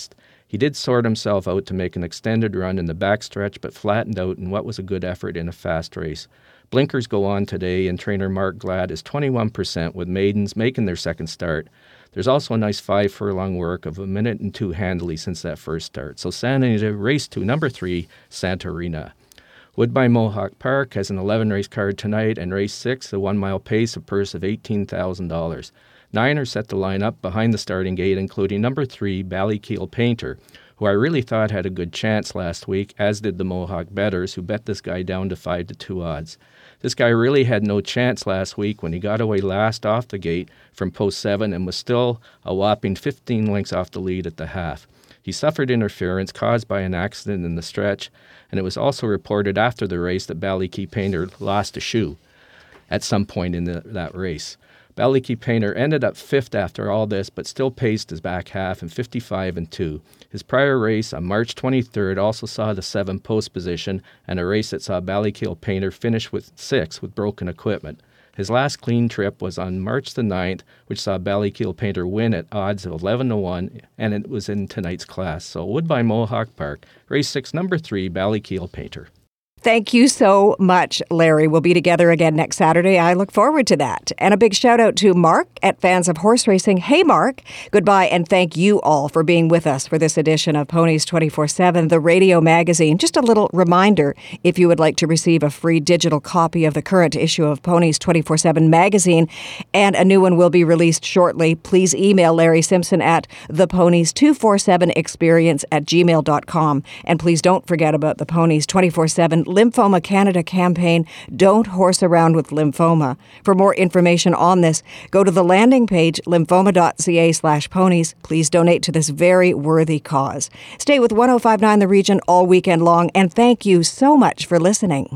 He did sort himself out to make an extended run in the backstretch, but flattened out in what was a good effort in a fast race. Blinkers go on today, and trainer Mark Glad is twenty-one percent with maidens making their second start. There's also a nice five furlong work of a minute and two handily since that first start. So Santa Anita, race two, number three, Santorina. Woodbine Mohawk Park has an eleven race card tonight, and race six, the one mile pace, a purse of eighteen thousand dollars. Nine are set to line up behind the starting gate, including number three, Ballykeel Painter, who I really thought had a good chance last week, as did the Mohawk bettors, who bet this guy down to five to two odds. This guy really had no chance last week when he got away last off the gate from post seven and was still a whopping fifteen lengths off the lead at the half. He suffered interference caused by an accident in the stretch, and it was also reported after the race that Ballykeel Painter lost a shoe at some point in the, that race. Ballykeel Painter ended up fifth after all this, but still paced his back half in fifty-five and two. His prior race on March twenty-third also saw the seven post position, and a race that saw Ballykeel Painter finish with six with broken equipment. His last clean trip was on March the ninth, which saw Ballykeel Painter win at odds of eleven to one, and it was in tonight's class. So Woodbine Mohawk Park, race six, number three, Ballykeel Painter. Thank you so much, Larry. We'll be together again next Saturday. I look forward to that. And a big shout out to Mark at Fans of Horse Racing. Hey, Mark. Goodbye, and thank you all for being with us for this edition of Ponies twenty-four seven, the radio magazine. Just a little reminder, if you would like to receive a free digital copy of the current issue of Ponies twenty-four seven magazine, and a new one will be released shortly, please email Larry Simpson at the ponies two forty-seven experience at gmail dot com. And please don't forget about the Ponies twenty-four seven Lymphoma Canada campaign, Don't Horse Around with Lymphoma. For more information on this, go to the landing page, lymphoma.ca slash ponies. Please donate to this very worthy cause. Stay with one oh five point nine The Region all weekend long, and thank you so much for listening.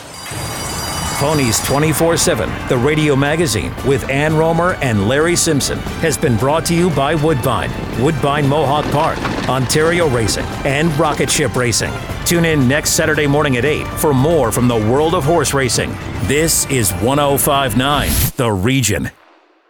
Ponies twenty-four seven, the radio magazine with Ann Romer and Larry Simpson, has been brought to you by Woodbine, Woodbine Mohawk Park, Ontario Racing, and Rocket Ship Racing. Tune in next Saturday morning at eight for more from the world of horse racing. This is one oh five point nine The Region.